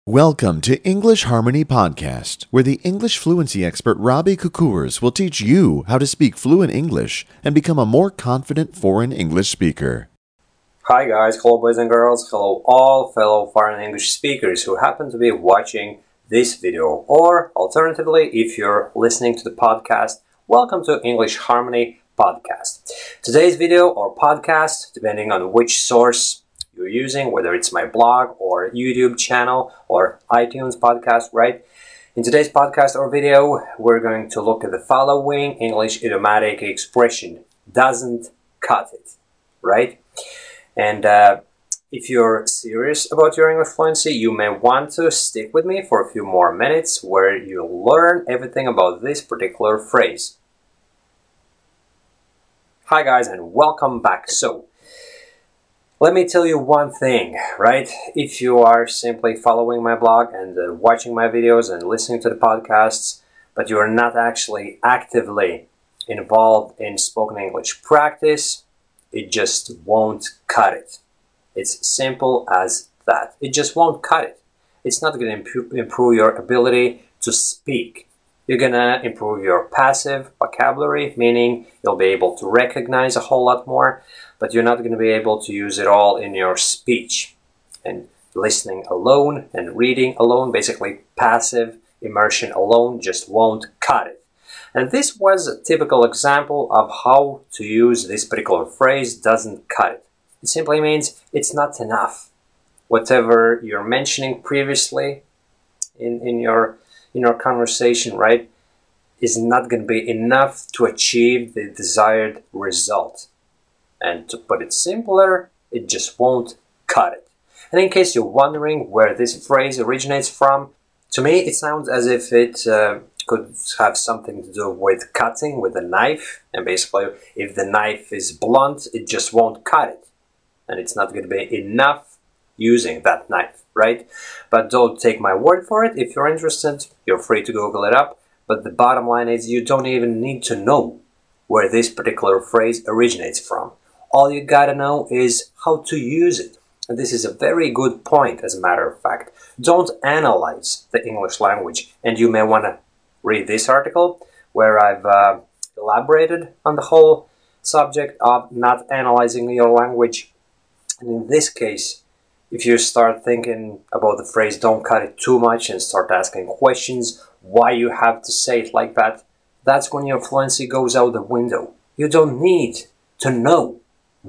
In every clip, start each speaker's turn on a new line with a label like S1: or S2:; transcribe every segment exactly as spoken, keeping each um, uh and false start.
S1: Welcome to English Harmony Podcast, where the English fluency expert Robbie Kukurs will teach you how to speak fluent English and become a more confident foreign English speaker.
S2: Hi guys, hello boys and girls, hello all fellow foreign English speakers who happen to be watching this video, or alternatively, if you're listening to the podcast, welcome to English Harmony Podcast. Today's video or podcast, depending on which source you're using, whether it's my blog or YouTube channel or iTunes podcast, right? In today's podcast or video, we're going to look at the following English idiomatic expression: doesn't cut it, right? And uh, if you're serious about your English fluency, you may want to stick with me for a few more minutes where you'll learn everything about this particular phrase. Hi guys, and welcome back. So, let me tell you one thing, right? If you are simply following my blog and uh, watching my videos and listening to the podcasts, but you are not actually actively involved in spoken English practice, it just won't cut it. It's simple as that. It just won't cut it. It's not going to improve your ability to speak. You're going to improve your passive vocabulary, meaning you'll be able to recognize a whole lot more, but you're not going to be able to use it all in your speech. And listening alone and reading alone, basically passive immersion alone, just won't cut it. And this was a typical example of how to use this particular phrase, doesn't cut it. It simply means it's not enough. Whatever you're mentioning previously in, in your in your conversation, right, is not going to be enough to achieve the desired result. And to put it simpler, it just won't cut it. And in case you're wondering where this phrase originates from, to me it sounds as if it uh, could have something to do with cutting with a knife. And basically, if the knife is blunt, it just won't cut it. And it's not going to be enough using that knife, right? But don't take my word for it. If you're interested, you're free to Google it up. But the bottom line is you don't even need to know where this particular phrase originates from. All you gotta know is how to use it. And this is a very good point, as a matter of fact. Don't analyze the English language. And you may want to read this article where I've uh, elaborated on the whole subject of not analyzing your language. And in this case, if you start thinking about the phrase don't cut it too much and start asking questions why you have to say it like that, that's when your fluency goes out the window. You don't need to know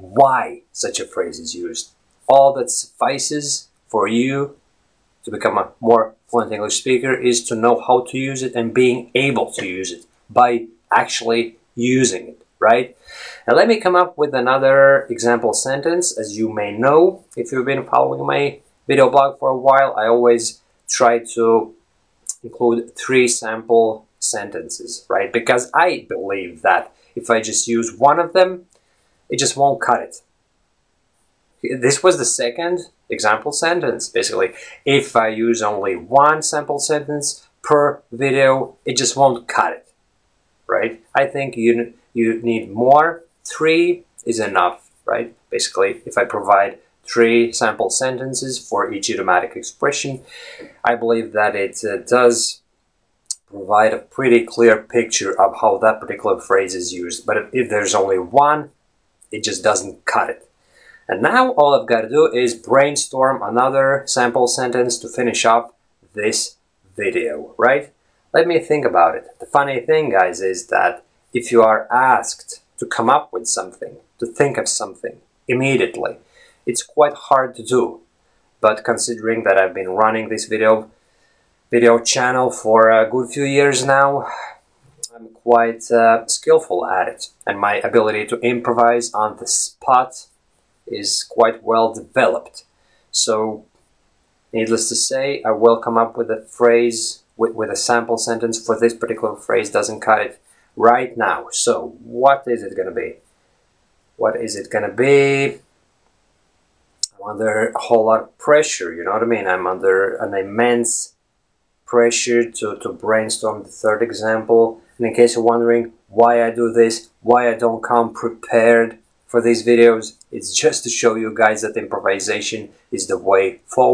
S2: why such a phrase is used. All that suffices for you to become a more fluent English speaker is to know how to use it and being able to use it by actually using it, right? And let me come up with another example sentence. As you may know, if you've been following my video blog for a while, I always try to include three sample sentences, right? Because I believe that if I just use one of them, it just won't cut it. This was the second example sentence. Basically, if I use only one sample sentence per video, it just won't cut it, right? I think you you need more. Three is enough, right? Basically, if I provide three sample sentences for each idiomatic expression, I believe that it uh, does provide a pretty clear picture of how that particular phrase is used. But if, if there's only one, it just doesn't cut it. And now all I've got to do is brainstorm another sample sentence to finish up this video, right? Let me think about it. The funny thing, guys, is that if you are asked to come up with something, to think of something immediately, it's quite hard to do. But considering that I've been running this video video channel for a good few years now, I'm quite uh, skillful at it. And my ability to improvise on the spot is quite well developed. So, needless to say, I will come up with a phrase, with, with a sample sentence for this particular phrase, doesn't cut it, right now. So, what is it going to be? What is it going to be? I'm under a whole lot of pressure, you know what I mean? I'm under an immense pressure to, to brainstorm the third example. And in case you're wondering why I do this, why I don't come prepared for these videos, it's just to show you guys that improvisation is the way forward.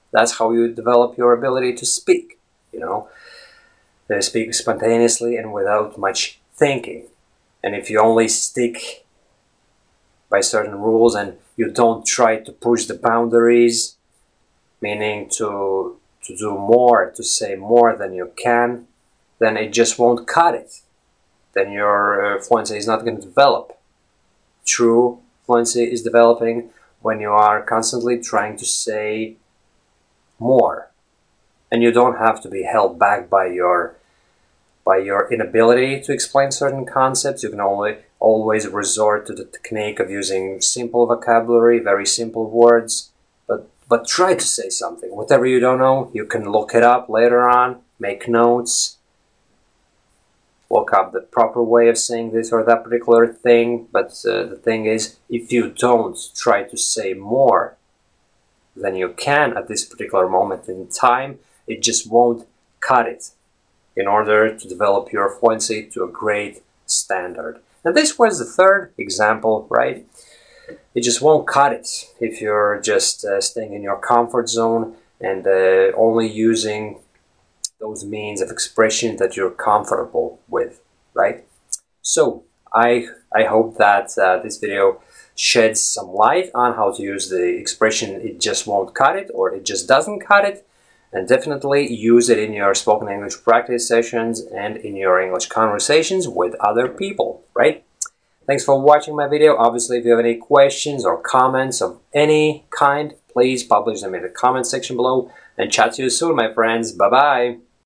S2: That's how you develop your ability to speak, you know, to speak spontaneously and without much thinking. And if you only stick by certain rules and you don't try to push the boundaries, meaning to to do more, to say more than you can, then it just won't cut it. Then your uh, fluency is not going to develop. True fluency is developing when you are constantly trying to say more, and you don't have to be held back by your by your inability to explain certain concepts. You can only always resort to the technique of using simple vocabulary, very simple words, but but try to say something. Whatever you don't know, you can look it up later on, make notes, look up the proper way of saying this or that particular thing. But uh, the thing is, if you don't try to say more than you can at this particular moment in time, it just won't cut it in order to develop your fluency to a great standard. And this was the third example, right? It just won't cut it if you're just uh, staying in your comfort zone and uh, only using those means of expression that you're comfortable with, right? So I I hope that uh, this video sheds some light on how to use the expression "it just won't cut it" or "it just doesn't cut it," and definitely use it in your spoken English practice sessions and in your English conversations with other people, right? Thanks for watching my video. Obviously, if you have any questions or comments of any kind, please publish them in the comment section below, and chat to you soon, my friends. Bye-bye.